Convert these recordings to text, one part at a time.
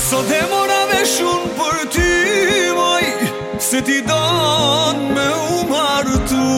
Sot e mora veshun për ty, moj, se ti don me u martu.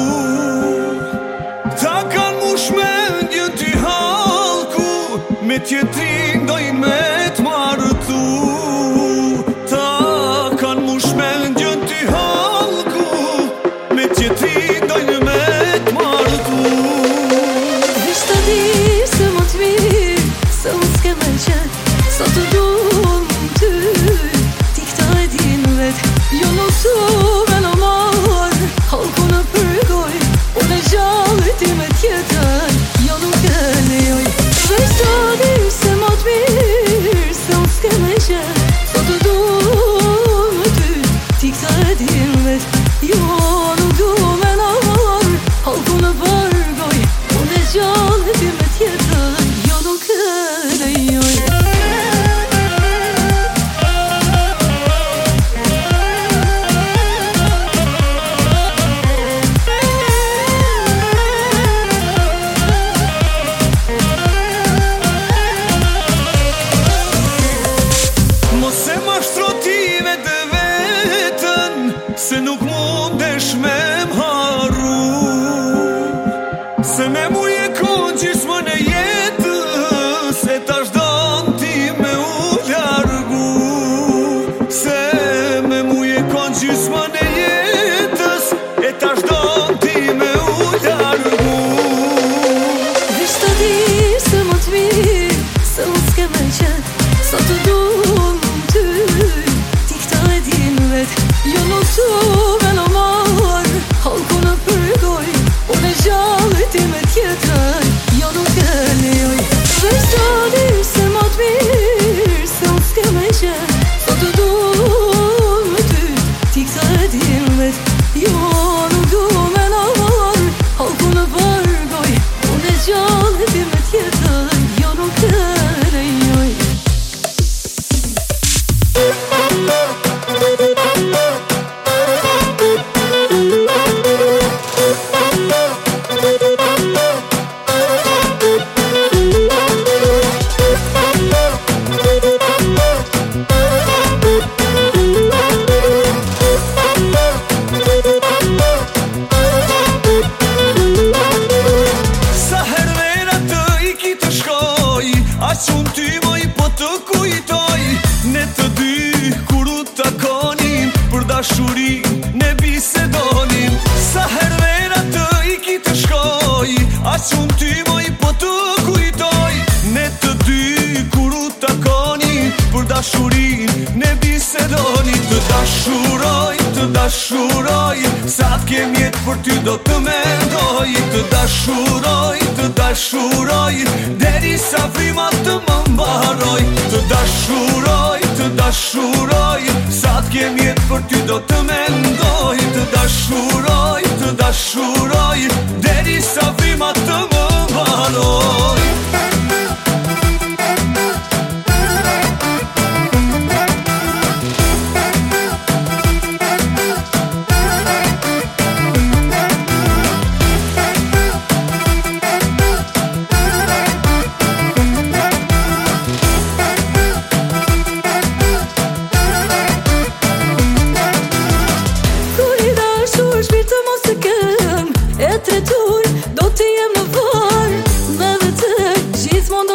Ta kan mush me ndjën ty halku, me tjetrin doj me t'martu. Ta kan mush me ndjën ty halku, me tjetrin doj me t'martu. Vesh ta di se më t'mirë, se unë s'ke me qenë, sa të duhem ty. Ti këta e din vet, jo në su me në marë, halku në përgoj, unë e gjallë ti me tjetër, jo nuk e lejoj. Vesh ta di se më t'mirë, se unë s'ke me qenë, sa të duhem ty. Ti këta e din vet, jo nuk du me në marë, halku në përgoj, unë e gjallë ti me tjetër, jo nuk e lejoj. Se nuk mundesh me m'harru, se me muje kon gjysmën e jetës, e tash don ti me u largu. Se me muje kon gjysmën e jetës, e tash don ti me u largu. Vesh ta di se më t'mirë, se unë s'ke me qenë, sa të duhem ty. Ti këta e din vet, jo nuk su me në marë, halku në përgoj, unë e gjallë ti me tjetër, jo nuk e lejoj. Vesh ta di se më t'mirë, se unë s'ke me qenë, sa të duhem ty. Ti këta e din vet, jo nuk du me në marë, halku në përgoj, unë e gjallë ti me tjetër, jo nuk e lejoj. Aq unë ty moj po të kujtoj, ne të dy kur u takonim, për dashuri ne bisedonim. Sa her vera të iki të shkoj, aq unë ty moj po të kujtoj, ne të dy kur u takonim, për dashuri ne bisedonim. Të dashuroj, sa t'kem jetë për ty do të mendoj. Të dashuroj, deri sa frimat të më mbaroj. Të dashuroj, sa t'kem jetë për ty do të mendoj. Të dashuroj, deri sa frimat të më mbaroj. Do t'i jem në varë, me vete gjithmonë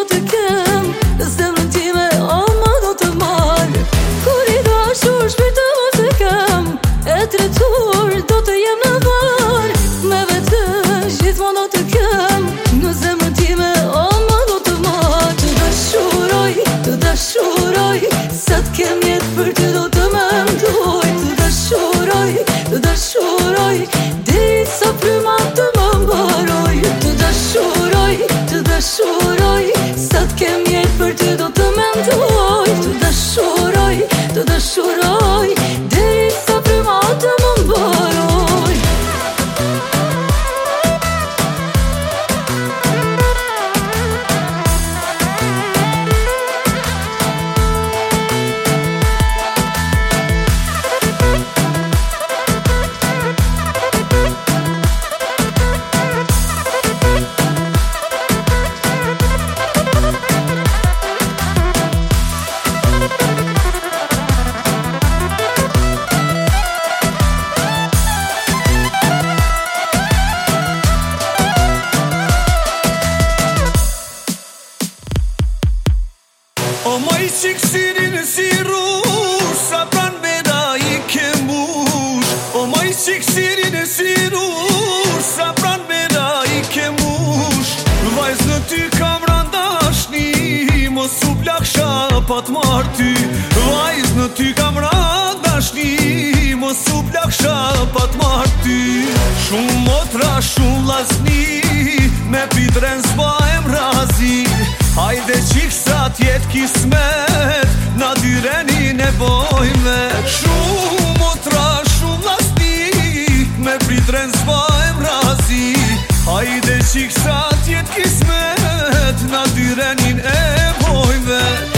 O moj qikësirin si rush, sa pran beda i ke mbush. O moj qikësirin si rush, sa pran beda i ke mbush. Vajz në ty kam randashni, mos u plaksha pa t'marr ty. Vajz në ty kam randashni, mos u plaksha pa t'marr ty. Shumë motra, shumë lasni, me pitren s'bajem razi. Hajde qik sa t'jet kismet, na dyreni nevojme. Shumë motra, shumë lasni, me pitren s'bajem razi. Hajde qik sa t'jet kismet, na dyreni nevojme.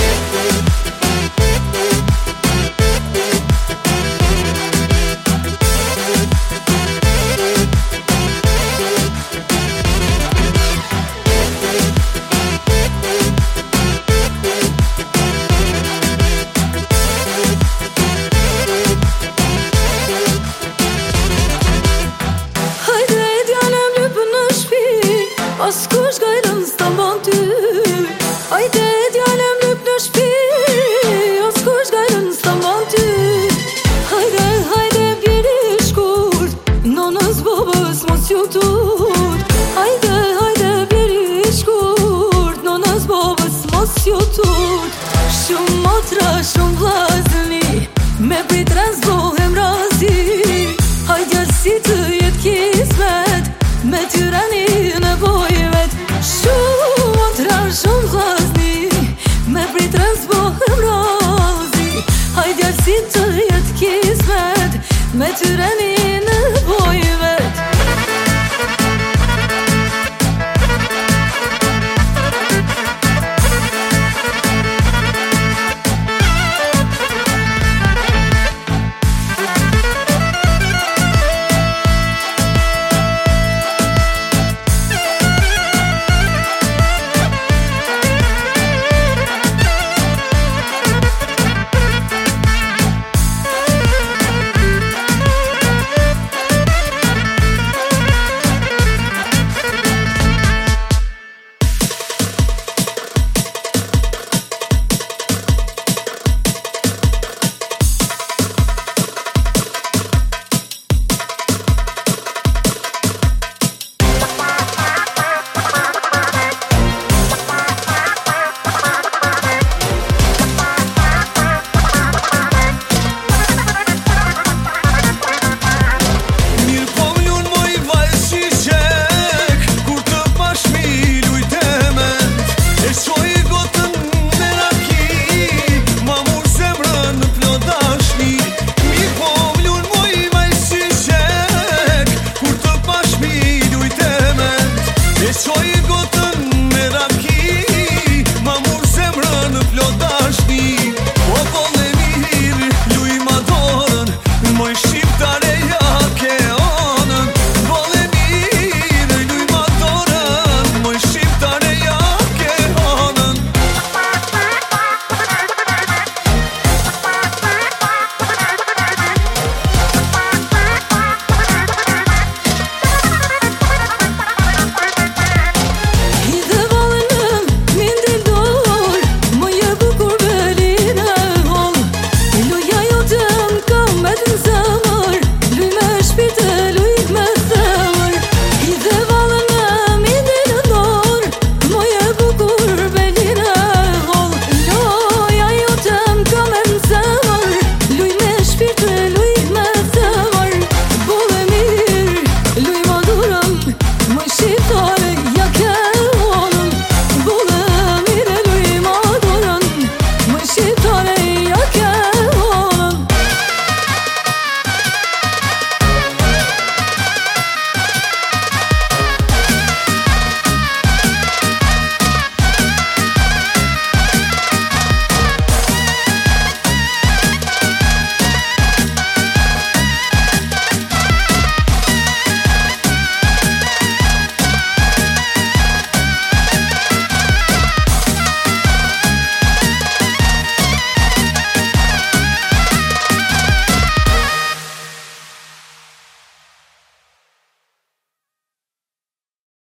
As kush gajrën s'ta mban ty. Hajde djalem lyp në shpi, as kush gajrën s'ta mban ty. Hajde, hajde bjeri shkurt, nonës babës mos ju tut. Hajde, hajde bjeri shkurt, nonës babës mos ju tut. Shumë motra, shumë vlazni, me pritren s'bohem razi. Hajde si të jet kismet, me tyreni nevojmet. Shumë motra, shumë vlazni, me pritren s'bohem razi. Hajde si të jet kismet, me tyreni